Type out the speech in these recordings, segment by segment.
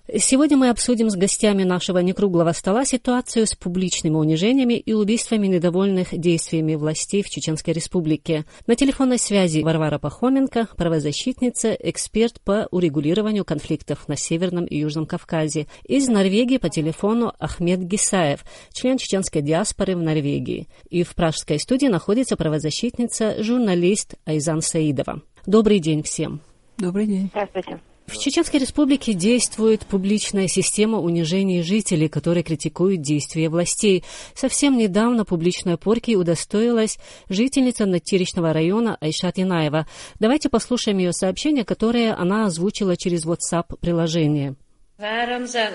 Сегодня мы обсудим с гостями нашего некруглого стола ситуацию с публичными унижениями и убийствами недовольных действиями властей в Чеченской Республике. На телефонной связи Варвара Пахоменко, правозащитница, эксперт по урегулированию конфликтов на Северном и Южном Кавказе. Из Норвегии по телефону Ахмед Гисаев, член чеченской диаспоры в Норвегии. И в пражской студии находится правозащитница, журналист Айзан Саидова. Добрый день всем. Добрый день. Здравствуйте. В Чеченской Республике действует публичная система унижений жителей, которые критикуют действия властей. Совсем недавно публичной порки удостоилась жительница Натеричного района Айшат Инаева. Давайте послушаем ее сообщение, которое она озвучила через WhatsApp-приложение. Рамзан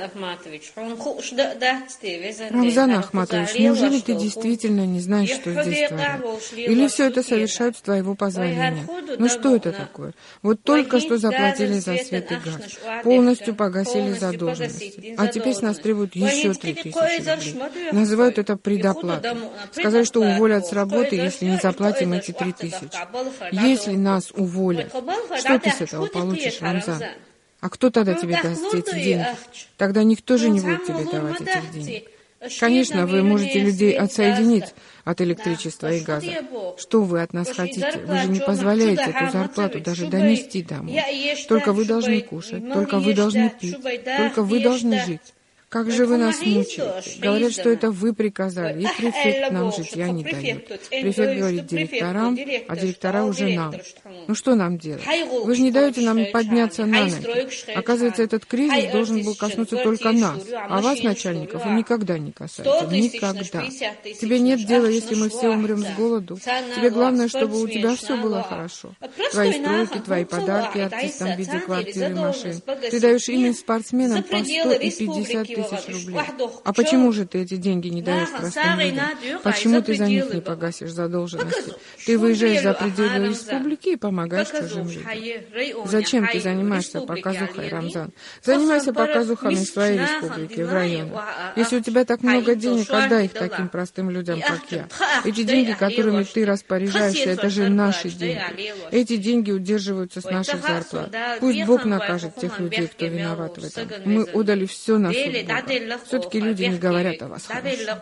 Ахматович, неужели ты действительно не знаешь, что здесь творят? Или все это совершают с твоего позволения? Ну что это такое? Вот только что заплатили за свет и газ, полностью погасили задолженности, а теперь с нас требуют еще 3000 рублей. Называют это предоплатой. Сказали, что уволят с работы, если не заплатим эти 3000. Если нас уволят, что ты с этого получишь, Рамзан? А кто тогда тебе даст эти деньги? Тогда никто же не будет тебе давать этих денег. Конечно, вы можете людей отсоединить от электричества и газа. Что вы от нас хотите? Вы же не позволяете эту зарплату даже донести домой. Только вы должны кушать, только вы должны пить, только вы должны жить. Как же вы нас мучаете? Говорят, что это вы приказали, и префект нам житья не дает. Префект говорит директорам, а директора уже нам. Ну что нам делать? Вы же не даете нам подняться на ноги. Оказывается, этот кризис должен был коснуться только нас, а вас, начальников, он никогда не касается. Никогда. Тебе нет дела, если мы все умрем с голоду. Тебе главное, чтобы у тебя все было хорошо. Твои стройки, твои подарки артистам в виде квартир и машин. Ты даешь именно спортсменам по 100 и 50 тысяч рублей. А почему же ты эти деньги не даешь простым людям? Почему ты за них не погасишь задолженности? Ты выезжаешь за пределы республики и помогаешь чужим людям. Зачем ты занимаешься показухой, Рамзан? Занимайся показухами в своей республике, в районе. Если у тебя так много денег, отдай их таким простым людям, как я. Эти деньги, которыми ты распоряжаешься, это же наши деньги. Эти деньги удерживаются с наших зарплат. Пусть Бог накажет тех людей, кто виноват в этом. Мы отдали все на суд Бога. Все-таки люди не говорят о вас хорошо.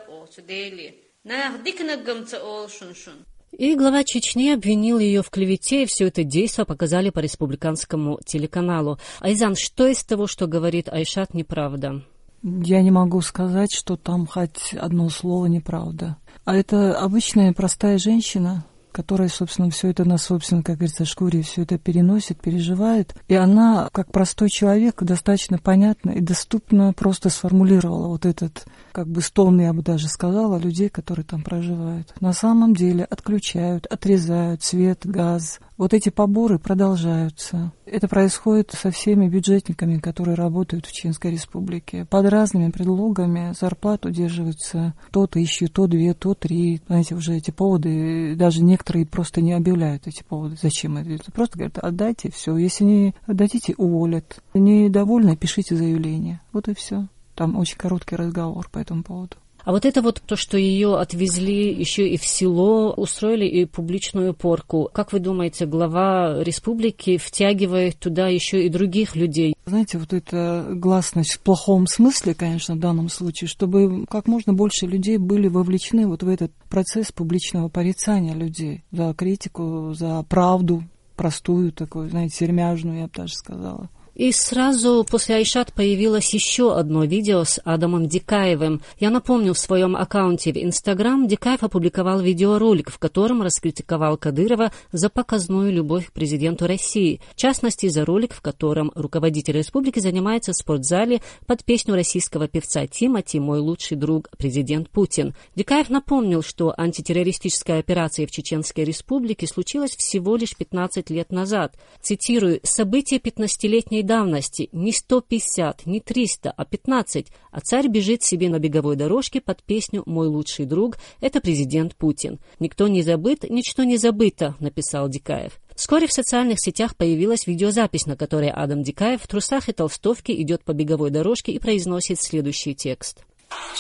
И глава Чечни обвинил ее в клевете, и все это действо показали по республиканскому телеканалу. Айзан, что из того, что говорит Айшат, неправда? Я не могу сказать, что там хоть одно слово неправда. А это обычная простая женщина, которая, собственно, все это на собственной, как говорится, шкуре все это переносит, переживает. И она, как простой человек, достаточно понятно и доступно просто сформулировала вот этот, как бы, стон, я бы даже сказала, людей, которые там проживают. На самом деле отключают, отрезают свет, газ. Вот эти поборы продолжаются. Это происходит со всеми бюджетниками, которые работают в Чеченской Республике. Под разными предлогами зарплат удерживаются то 1000, то 2, то 3. Знаете, уже эти поводы, даже некоторые просто не объявляют эти поводы. Зачем это? Просто говорят, отдайте, все. Если не отдадите, уволят. Недовольны, пишите заявление. Вот и все. Там очень короткий разговор по этому поводу. А вот это вот то, что ее отвезли еще и в село, устроили и публичную порку. Как вы думаете, глава республики втягивает туда еще и других людей? Знаете, вот эта гласность в плохом смысле, конечно, в данном случае, чтобы как можно больше людей были вовлечены вот в этот процесс публичного порицания людей за критику, за правду, простую такую, знаете, сермяжную, я бы даже сказала. И сразу после Айшат появилось еще одно видео с Адамом Дикаевым. Я напомню, в своем аккаунте в Инстаграм Дикаев опубликовал видеоролик, в котором раскритиковал Кадырова за показную любовь к президенту России. В частности, за ролик, в котором руководитель республики занимается в спортзале под песню российского певца Тимати «Мой лучший друг, президент Путин». Дикаев напомнил, что антитеррористическая операция в Чеченской Республике случилась всего лишь 15 лет назад. Цитирую: «События 15-летней давности, не 150, не 300, а 15, а царь бежит себе на беговой дорожке под песню «Мой лучший друг» — это президент Путин. Никто не забыт, ничто не забыто», — написал Дикаев. Вскоре в социальных сетях появилась видеозапись, на которой Адам Дикаев в трусах и толстовке идет по беговой дорожке и произносит следующий текст.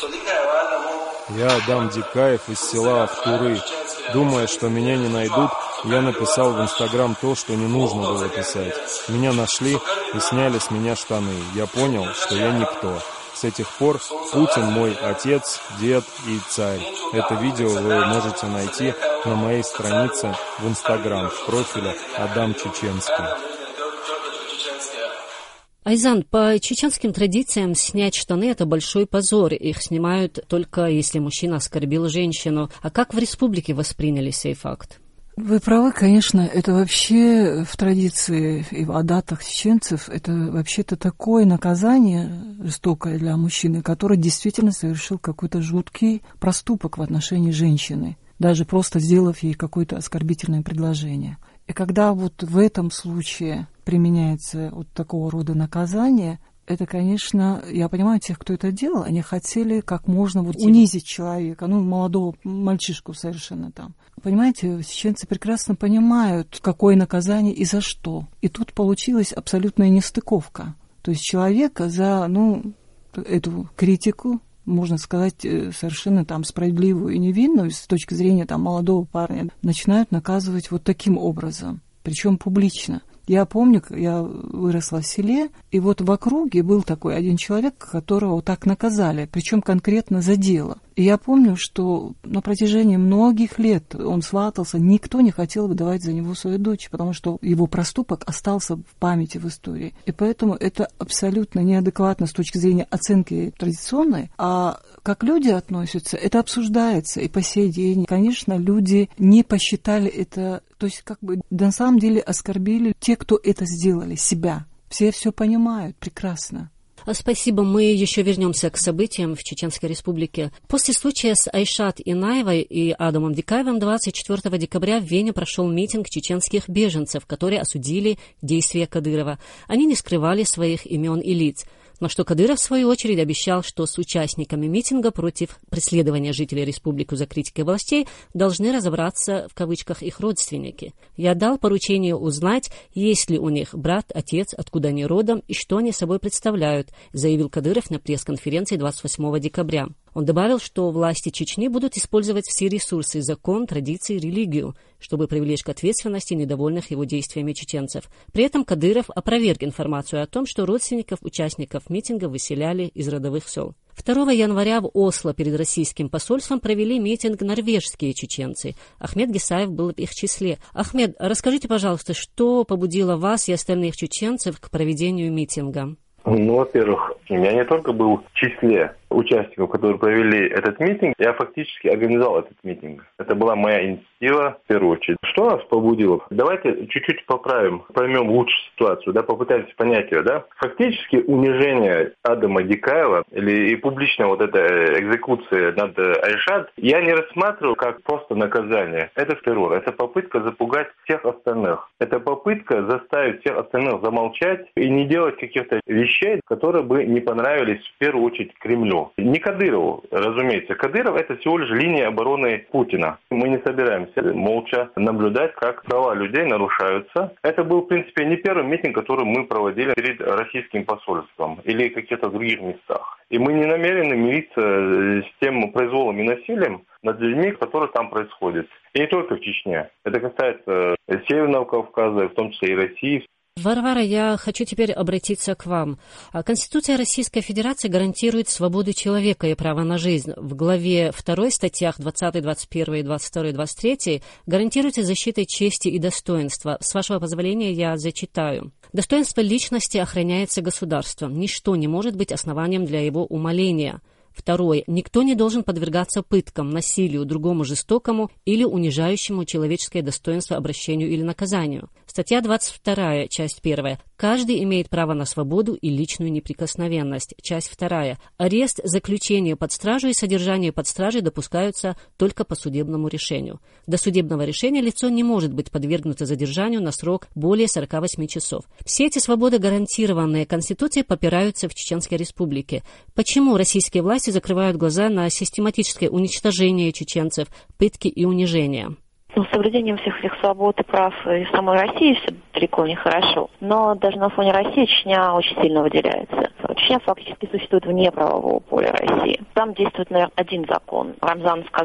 «Я Адам Дикаев из села Автуры. Думая, что меня не найдут, Я написал в Инстаграм то, что не нужно было писать. Меня нашли и сняли с меня штаны. Я понял, что я никто. С этих пор Путин мой отец, дед и царь. Это видео вы можете найти на моей странице в Инстаграм в профиле Адам Чеченский. Айзан, по чеченским традициям снять штаны – это большой позор. Их снимают только если мужчина оскорбил женщину. А как в республике восприняли сей факт? Вы правы, конечно, это вообще в традиции и в адатах чеченцев, это вообще-то такое наказание жестокое для мужчины, который действительно совершил какой-то жуткий проступок в отношении женщины, даже просто сделав ей какое-то оскорбительное предложение. И когда вот в этом случае применяется вот такого рода наказание, это, конечно, я понимаю тех, кто это делал, они хотели как можно вот унизить человека, молодого мальчишку совершенно там. Понимаете, чеченцы прекрасно понимают, какое наказание и за что. И тут получилась абсолютная нестыковка. То есть человека за, эту критику, можно сказать, совершенно там справедливую и невинную, с точки зрения там молодого парня, начинают наказывать вот таким образом, причем публично. Я помню, я выросла в селе, и вот в округе был такой один человек, которого так наказали, причем конкретно за дело. И я помню, что на протяжении многих лет он сватался, никто не хотел выдавать за него свою дочь, потому что его проступок остался в памяти, в истории. И поэтому это абсолютно неадекватно с точки зрения оценки традиционной, а как люди относятся, это обсуждается и по сей день. Конечно, люди не посчитали это, то есть на самом деле оскорбили те, кто это сделали, себя. Все понимают прекрасно. Спасибо. Мы еще вернемся к событиям в Чеченской Республике. После случая с Айшат Инаевой и Адамом Дикаевым 24 декабря в Вене прошел митинг чеченских беженцев, которые осудили действия Кадырова. Они не скрывали своих имен и лиц. На что Кадыров, в свою очередь, обещал, что с участниками митинга против преследования жителей республики за критикой властей должны разобраться, в кавычках, их родственники. Я дал поручение узнать, есть ли у них брат, отец, откуда они родом и что они собой представляют, заявил Кадыров на пресс-конференции 28 декабря. Он добавил, что власти Чечни будут использовать все ресурсы, закон, традиции, религию, чтобы привлечь к ответственности недовольных его действиями чеченцев. При этом Кадыров опроверг информацию о том, что родственников участников митинга выселяли из родовых сел. 2 января в Осло перед российским посольством провели митинг норвежские чеченцы. Ахмед Гисаев был в их числе. Ахмед, расскажите, пожалуйста, что побудило вас и остальных чеченцев к проведению митинга? Во-первых, я не только был в числе участников, которые провели этот митинг, я фактически организовал этот митинг. Это была моя инициатива в первую очередь. Что нас побудило? Давайте чуть-чуть поймем лучше ситуацию, попытаемся понять ее, Фактически унижение Адама Дикаева и публичная эта экзекуция над Айшат я не рассматриваю как просто наказание. Это террор, это попытка запугать всех остальных. Это попытка заставить всех остальных замолчать и не делать каких-то вещей, которые бы не понравились в первую очередь Кремлю. Не Кадырову, разумеется. Кадыров – это всего лишь линия обороны Путина. Мы не собираемся молча наблюдать, как права людей нарушаются. Это был, в принципе, не первый митинг, который мы проводили перед российским посольством или в каких-то других местах. И мы не намерены мириться с тем произволом и насилием над людьми, которые там происходят. И не только в Чечне. Это касается Северного Кавказа, в том числе и России. Варвара, я хочу теперь обратиться к вам. Конституция Российской Федерации гарантирует свободу человека и право на жизнь. В главе 2 статьях 20, 21, 22, 23 гарантируется защита чести и достоинства. С вашего позволения я зачитаю. Достоинство личности охраняется государством. Ничто не может быть основанием для его умаления. 2. Никто не должен подвергаться пыткам, насилию, другому жестокому или унижающему человеческое достоинство обращению или наказанию. Статья 22, часть 1. Каждый имеет право на свободу и личную неприкосновенность. Часть 2. Арест, заключение под стражу и содержание под стражей допускаются только по судебному решению. До судебного решения лицо не может быть подвергнуто задержанию на срок более 48 часов. Все эти свободы, гарантированные Конституцией, попираются в Чеченской Республике. Почему российские власти закрывают глаза на систематическое уничтожение чеченцев, пытки и унижения? С соблюдением всех этих свобод и прав и в самой России все далеко не хорошо. Но даже на фоне России Чечня очень сильно выделяется. Чечня фактически существует вне правового поля России. Там действует, наверное, один закон. Рамзан сказал,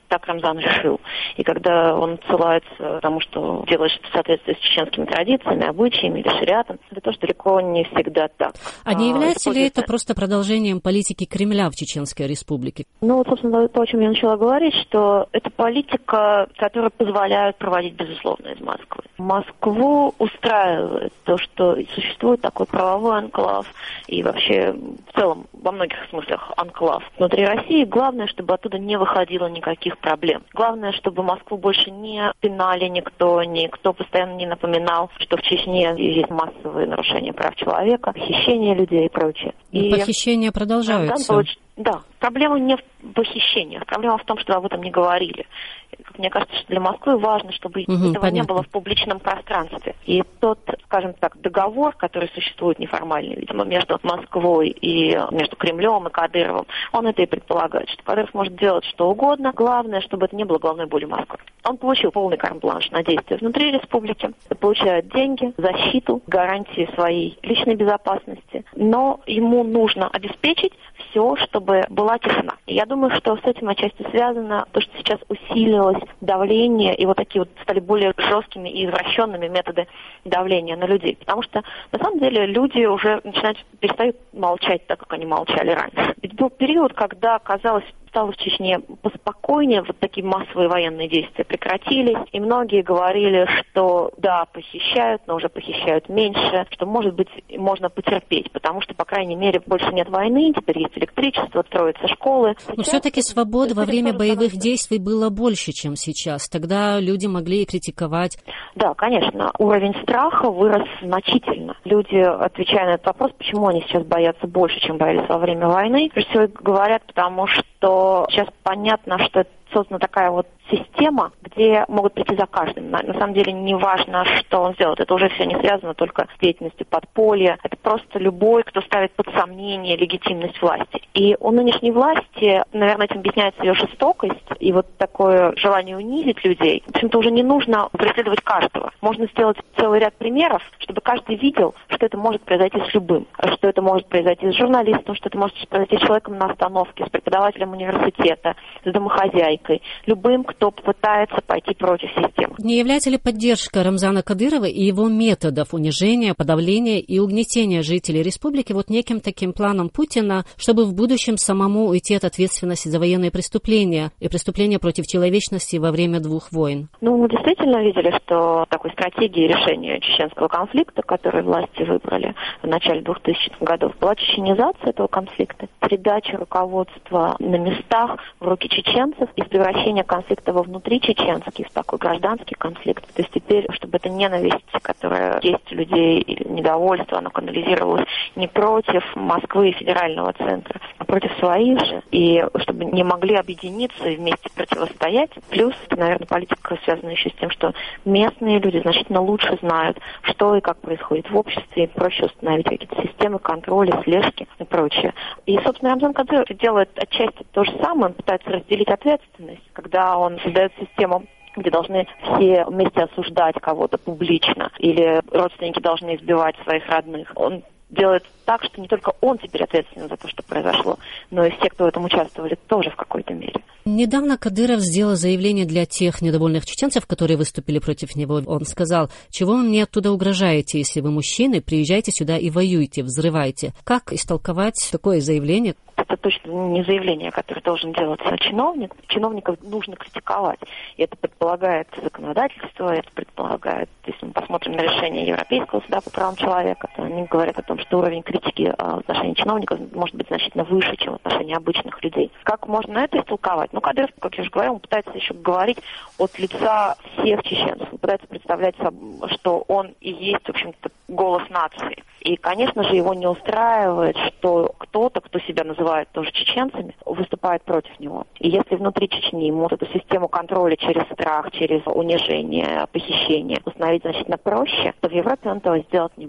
так Рамзан решил. И когда он ссылается тому, что делает что-то в соответствии с чеченскими традициями, обычаями или шариатом, это тоже далеко не всегда так. А не является ли это просто продолжением политики Кремля в Чеченской Республике? Ну, вот, собственно, то, о чем я начала говорить, что это политика, которая позволяет проводить безусловно из Москвы. Москву устраивает то, что существует такой правовой анклав и вообще в целом во многих смыслах анклав внутри России. Главное, чтобы оттуда не выходило никаких проблем. Главное, чтобы Москву больше не пинали никто постоянно не напоминал, что в Чечне есть массовые нарушения прав человека, похищение людей и прочее. И похищения продолжаются. Да, проблема не в похищениях, проблема в том, что об этом не говорили. Мне кажется, что для Москвы важно, чтобы этого не было в публичном пространстве. И тот, скажем так, договор, который существует неформальный, видимо, между Москвой и между Кремлем и Кадыровым, он это и предполагает, что Кадыров может делать что угодно. Главное, чтобы это не было головной болью Москвы. Он получил полный карт-бланш на действия внутри республики, получает деньги, защиту, гарантии своей личной безопасности, но ему нужно обеспечить все, чтобы была тишина. И я думаю, что с этим отчасти связано то, что сейчас усилилось давление, и вот такие вот стали более жесткими и извращенными методы давления на людей. Потому что, на самом деле, люди уже перестают молчать так, как они молчали раньше. Ведь был период, когда, казалось, стало в Чечне поспокойнее, вот такие массовые военные действия прекратились, и многие говорили, что да, похищают, но уже похищают меньше, что, может быть, можно потерпеть, потому что, по крайней мере, больше нет войны, теперь есть электричество, строятся школы. Но все-таки свободы во время боевых действий было больше, чем сейчас. Тогда люди могли и критиковать. Да, конечно, уровень страха вырос значительно. Люди, отвечая на этот вопрос, почему они сейчас боятся больше, чем боялись во время войны, прежде всего говорят, потому что сейчас понятно, что создана такая вот система, где могут прийти за каждым. На самом деле не важно, что он сделает. Это уже все не связано только с деятельностью подполья. Это просто любой, кто ставит под сомнение легитимность власти. И у нынешней власти, наверное, этим объясняется ее жестокость и вот такое желание унизить людей. В общем-то, уже не нужно преследовать каждого. Можно сделать целый ряд примеров, чтобы каждый видел, что это может произойти с любым. Что это может произойти с журналистом, что это может произойти с человеком на остановке, с преподавателем университета, с домохозяйкой, любым, кто пытается пойти против системы. Не является ли поддержка Рамзана Кадырова и его методов унижения, подавления и угнетения жителей республики вот неким таким планом Путина, чтобы в будущем самому уйти от ответственности за военные преступления и преступления против человечности во время двух войн? Ну, мы действительно видели, что такой стратегией решения чеченского конфликта, который власти выбрали в начале 2000-х годов, была чеченизация этого конфликта, передача руководства на местах в руки чеченцев и превращение конфликта во внутричеченский, в такой гражданский конфликт. То есть теперь, чтобы эта ненависть, которая есть у людей, или недовольство, оно канализировалось не против Москвы и федерального центра, а против своих же, и чтобы не могли объединиться и вместе противостоять. Плюс, наверное, политика связана еще с тем, что местные люди значительно лучше знают, что и как происходит в обществе, и проще установить какие-то системы контроля, слежки и прочее. И, собственно, Рамзан Кадыров делает отчасти то же самое, он пытается разделить ответственность, когда он создает систему, где должны все вместе осуждать кого-то публично, или родственники должны избивать своих родных. Он делает так, что не только он теперь ответственен за то, что произошло, но и все, кто в этом участвовали, тоже в какой-то мере. Недавно Кадыров сделал заявление для тех недовольных чеченцев, которые выступили против него. Он сказал: «Чего вы мне оттуда угрожаете? Если вы мужчины, приезжайте сюда и воюйте, взрывайте». Как истолковать такое заявление? Это точно не заявление, которое должен делать чиновник. Чиновников нужно критиковать. И это предполагает законодательство, это предполагает, если мы посмотрим на решение Европейского суда по правам человека, то они говорят о том, что уровень критики в отношении чиновников может быть значительно выше, чем в отношении обычных людей. Как можно это истолковать? Ну, Кадыров, как я уже говорила, он пытается еще говорить от лица всех чеченцев. Он пытается представлять, что он и есть, в общем-то, голос нации. И, конечно же, его не устраивает, что кто-то, кто себя называет тоже чеченцами, выступает против него. И если внутри Чечни ему вот эту систему контроля через страх, через унижение, похищение установить значительно проще, то в Европе он этого сделать не может.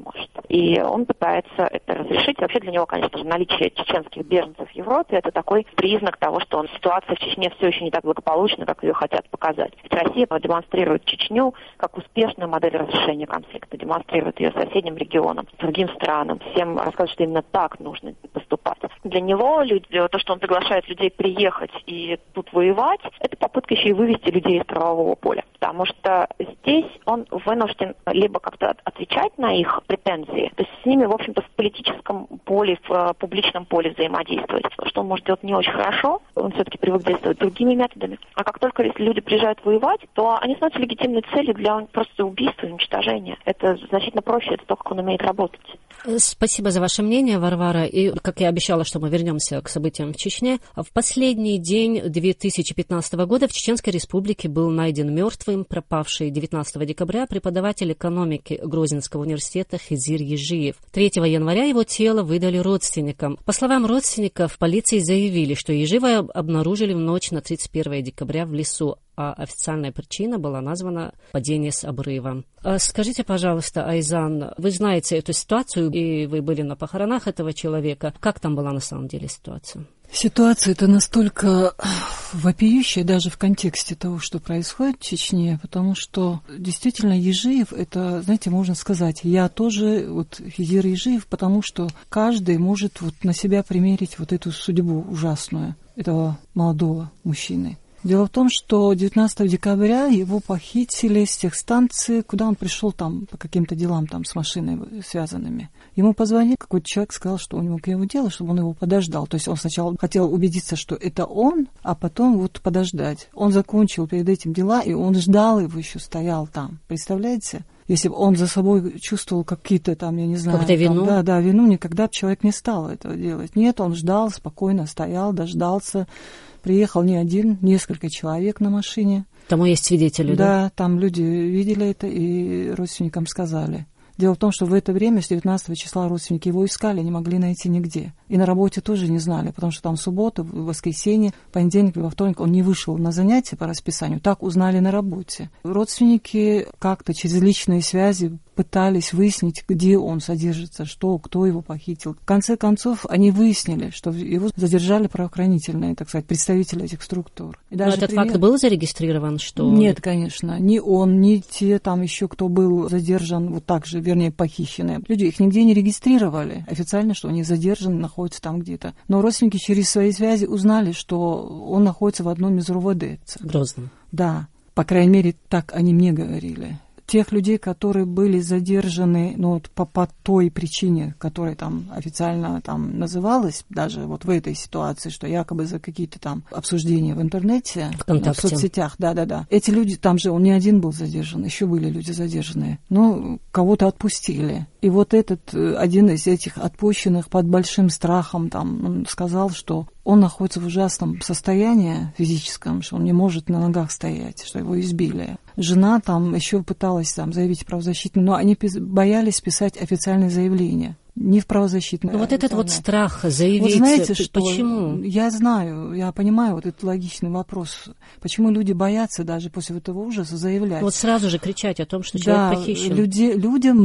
И он пытается это разрешить. Вообще для него, конечно же, наличие чеченских беженцев в Европе – это такой признак того, что ситуация в Чечне все еще не так благополучна, как ее хотят показать. Ведь Россия демонстрирует Чечню как успешную модель разрешения конфликта, демонстрирует ее соседним регионам, другим странам. Всем рассказывает, что именно так нужно поступать. Для него то, что он приглашает людей приехать и тут воевать, это попытка еще и вывести людей из правового поля. Потому что здесь он вынужден либо как-то отвечать на их претензии, то есть с ними, в общем-то, в политическом поле, в публичном поле взаимодействовать. Что он может делать не очень хорошо, он все-таки привык действовать другими методами. А как только если люди приезжают воевать, то они становятся легитимной целью для просто убийства и уничтожения. Это значительно проще, это то, как он умеет работать. Спасибо за ваше мнение, Варвара. И, как я обещала, что мы вернемся к событиям в Чечне, в последний день 2015 года в Чеченской Республике был найден мертвым, пропавший 19 декабря преподаватель экономики Грозненского университета Хизир Ежиев. 3 января его тело выдали родственникам. По словам родственников, полиции заявили, что Ежиева обнаружили в ночь на 31 декабря в лесу, а официальная причина была названа падение с обрыва. Скажите, пожалуйста, Айзан, вы знаете эту ситуацию, и вы были на похоронах этого человека. Как там была на самом деле ситуация? Ситуация это настолько вопиющая даже в контексте того, что происходит в Чечне, потому что действительно Ежиев, это, знаете, можно сказать, я тоже Хизир Ежиев, потому что каждый может на себя примерить эту судьбу ужасную этого молодого мужчины. Дело в том, что 19 декабря его похитили с тех станций, куда он пришел там по каким-то делам там с машиной связанными. Ему позвонил какой-то человек, сказал, что у него к нему дело, чтобы он его подождал. То есть он сначала хотел убедиться, что это он, а потом подождать. Он закончил перед этим дела, и он ждал его, еще стоял там. Представляете? Если бы он за собой чувствовал какие-то там, я не знаю... Какую-то вину? Вину, никогда бы человек не стал этого делать. Нет, он ждал, спокойно стоял, дождался. Приехал не один, несколько человек на машине. Тому есть свидетели, да? Да, там люди видели это и родственникам сказали. Дело в том, что в это время, с 19 числа, родственники его искали, не могли найти нигде. И на работе тоже не знали, потому что там суббота, воскресенье, понедельник и во вторник он не вышел на занятия по расписанию. Так узнали на работе. Родственники как-то через личные связи пытались выяснить, где он содержится, кто его похитил. В конце концов, они выяснили, что его задержали правоохранительные, так сказать, представители этих структур. И даже этот факт был зарегистрирован, что... Нет, конечно. Ни он, ни те там еще, кто был задержан, так же, вернее, похищенные. Люди их нигде не регистрировали официально, что они задержаны, находятся там где-то. Но родственники через свои связи узнали, что он находится в одном из РУВД. Грозно. Да. По крайней мере, так они мне говорили. Тех людей, которые были задержаны по той причине, которая там официально там называлась, даже в этой ситуации, что якобы за какие-то там обсуждения в интернете, в соцсетях, да. Эти люди, там же он не один был задержан, еще были люди задержанные, кого-то отпустили. И этот один из этих отпущенных под большим страхом там, он сказал, что он находится в ужасном состоянии физическом, что он не может на ногах стоять, что его избили. Жена там еще пыталась там заявить правозащитную, но они боялись писать официальное заявление. Не в правозащитное. Этот страх заявить, знаете, что почему? Я знаю, я понимаю этот логичный вопрос. Почему люди боятся даже после этого ужаса заявлять? Сразу же кричать о том, что человек похищен. Людям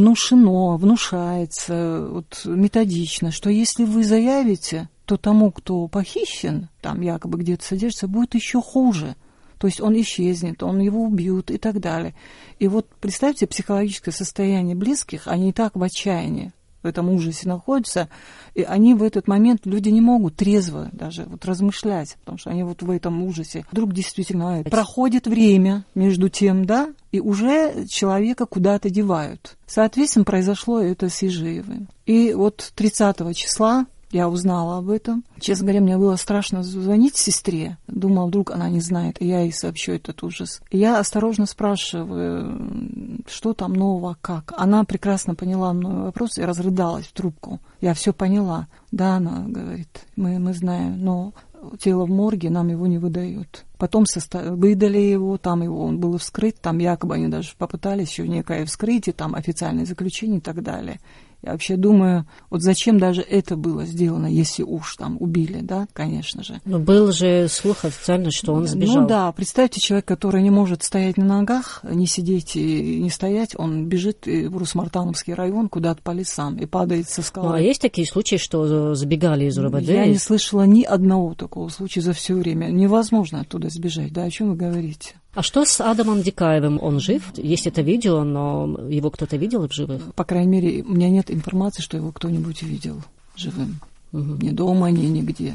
внушается методично, что если вы заявите, то тому, кто похищен, там якобы где-то содержится, будет еще хуже. То есть он исчезнет, его убьют и так далее. И представьте психологическое состояние близких, они и так в отчаянии, в этом ужасе находятся, и они в этот момент, люди не могут трезво даже размышлять, потому что они в этом ужасе. Вдруг действительно проходит время между тем, и уже человека куда-то девают. Соответственно, произошло это с Ежиевым. И 30 числа я узнала об этом. Честно говоря, мне было страшно звонить сестре. Думала, вдруг она не знает, и я ей сообщу этот ужас. И я осторожно спрашиваю, что там нового, как. Она прекрасно поняла мой вопрос и разрыдалась в трубку. Я все поняла. Да, она говорит, мы знаем, но тело в морге, нам его не выдают. Потом выдали его, он был вскрыт, там якобы они даже попытались еще некое вскрытие, там официальное заключение и так далее. Я вообще думаю, вот зачем даже это было сделано, если уж там убили, да, конечно же. Но был же слух официально, что он сбежал. Ну да, представьте, человек, который не может стоять на ногах, не сидеть и не стоять, он бежит в Русмартановский район куда-то по лесам и падает со скалы. Ну, а есть такие случаи, что сбегали из РУВД? Я не слышала ни одного такого случая за все время. Невозможно оттуда сбежать, да, о чем вы говорите? А что с Адамом Дикаевым? Он жив? Есть это видео, но его кто-то видел в живых? По крайней мере, у меня нет информации, что его кто-нибудь видел живым. Ни дома, ни нигде.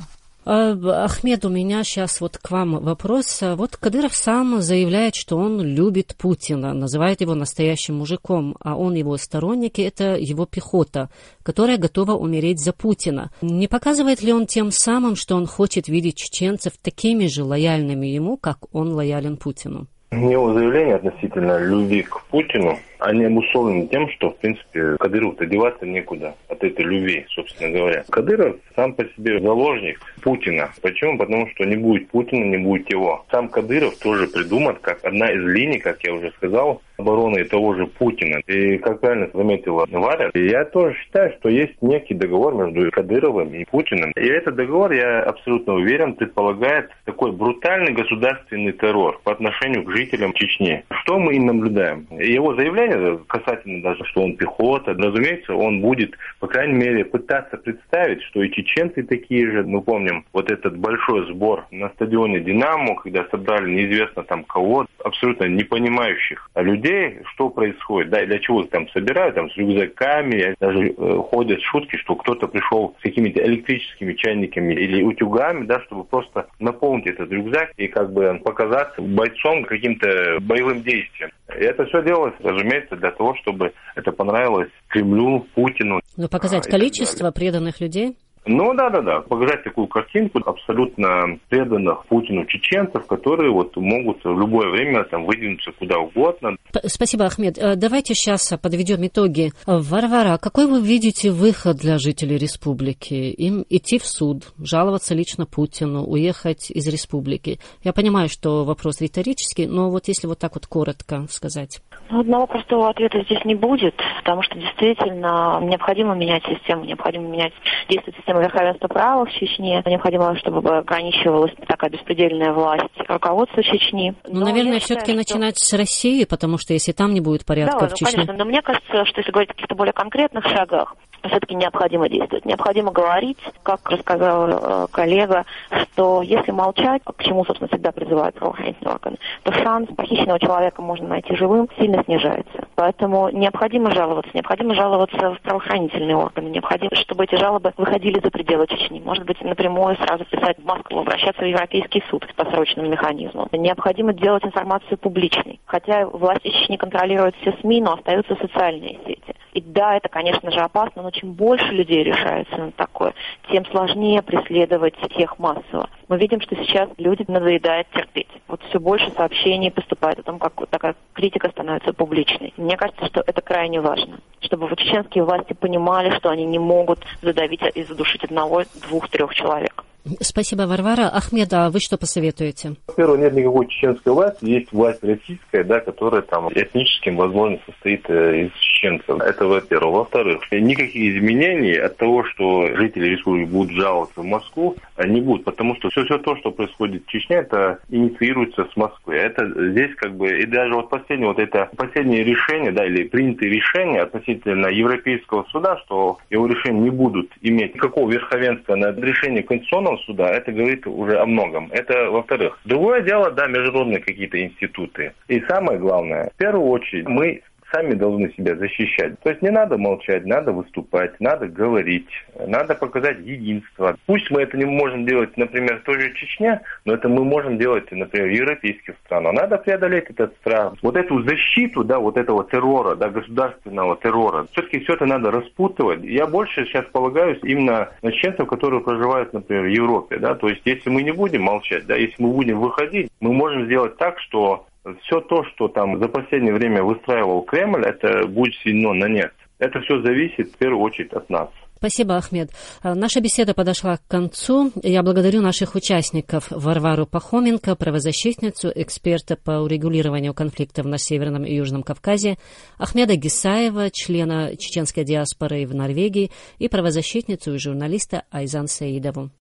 Ахмед, у меня сейчас вот к вам вопрос. Вот Кадыров сам заявляет, что он любит Путина, называет его настоящим мужиком, а он, его сторонники, это его пехота, которая готова умереть за Путина. Не показывает ли он тем самым, что он хочет видеть чеченцев такими же лояльными ему, как он лоялен Путину? Его заявления относительно любви к Путину, они обусловлены тем, что, в принципе, Кадырову-то деваться некуда от этой любви, собственно говоря. Кадыров сам по себе заложник Путина. Почему? Потому что не будет Путина, не будет его. Сам Кадыров тоже придуман как одна из линий, как я уже сказал, обороны того же Путина. И, как правильно заметила Варя, я тоже считаю, что есть некий договор между Кадыровым и Путиным. И этот договор, я абсолютно уверен, предполагает такой брутальный государственный террор по отношению к жителям Чечни. Что мы и наблюдаем? Его заявление касательно даже, что он пехота, разумеется, он будет, по крайней мере, пытаться представить, что и чеченцы такие же. Мы помним вот этот большой сбор на стадионе «Динамо», когда собрали неизвестно там кого, абсолютно не понимающих людей, что происходит, да, и для чего их там собирают, там с рюкзаками, даже ходят шутки, что кто-то пришел с какими-то электрическими чайниками или утюгами, да, чтобы просто наполнить этот рюкзак и как бы показаться бойцом каким-то боевым действием. И это все делалось, разумеется, для того, чтобы это понравилось Кремлю, Путину. Но показать количество преданных людей? Ну да. Показать такую картинку абсолютно преданных Путину чеченцев, которые вот могут в любое время там выдвинуться куда угодно. Спасибо, Ахмед. Давайте сейчас подведем итоги. Варвара, какой вы видите выход для жителей республики? Им идти в суд, жаловаться лично Путину, уехать из республики? Я понимаю, что вопрос риторический, но вот если вот так вот коротко сказать. Одного простого ответа здесь не будет, потому что действительно необходимо менять систему, необходимо менять действие системы верховенства права в Чечне, необходимо, чтобы ограничивалась такая беспредельная власть руководства Чечни. Ну, наверное, все-таки начинать с России, потому что если там не будет порядка в Чечне... Конечно, но мне кажется, что если говорить о каких-то более конкретных шагах, все-таки необходимо действовать. Необходимо говорить, как рассказал коллега, что если молчать, к чему, собственно, всегда призывают правоохранительные органы, то шанс похищенного человека можно найти живым сильно снижается. Поэтому необходимо жаловаться в правоохранительные органы, необходимо, чтобы эти жалобы выходили за пределы Чечни. Может быть, напрямую сразу писать в Москву, обращаться в Европейский суд по срочному механизму. Необходимо делать информацию публичной. Хотя власти Чечни контролируют все СМИ, но остаются социальные сети. И да, это, конечно же, опасно, но чем больше людей решаются на такое, тем сложнее преследовать тех массово. Мы видим, что сейчас людям надоедает терпеть. Вот все больше сообщений поступает о том, как такая критика становится публичной. Мне кажется, что это крайне важно, чтобы чеченские власти понимали, что они не могут задавить и задушить одного, двух, трех человек. Спасибо, Варвара. Ахмед, а вы что посоветуете? Во-первых, нет никакой чеченской власти, есть власть российская, да, которая там этнически, возможно, состоит из чеченцев. Это во-первых. Во-вторых, никаких изменений от того, что жители республики будут жаловаться в Москву, не будет, потому что все то, что происходит в Чечне, это инициируется с Москвы. Это здесь как бы, и даже вот последнее решение, да, или принятые решения относительно Европейского суда, что его решения не будут иметь никакого верховенства над решением Конституционного суда, это говорит уже о многом. Это во-вторых. Другое дело, да, международные какие-то институты. И самое главное, в первую очередь, мы сами должны себя защищать. То есть не надо молчать, надо выступать, надо говорить, надо показать единство. Пусть мы это не можем делать, например, в той же Чечне, но это мы можем делать, например, в европейских странах. Надо преодолеть этот страх. Вот эту защиту, да, вот этого террора, да, государственного террора, все-таки все это надо распутывать. Я больше сейчас полагаюсь именно на чеченцев, которые проживают, например, в Европе, да, то есть если мы не будем молчать, да, если мы будем выходить, мы можем сделать так, что все то, что там за последнее время выстраивал Кремль, это будет сведено на нет. Это все зависит в первую очередь от нас. Спасибо, Ахмед. Наша беседа подошла к концу. Я благодарю наших участников: Варвару Пахоменко, правозащитницу, эксперта по урегулированию конфликтов на Северном и Южном Кавказе, Ахмеда Гисаева, члена чеченской диаспоры в Норвегии, и правозащитницу и журналиста Айзан Саидову.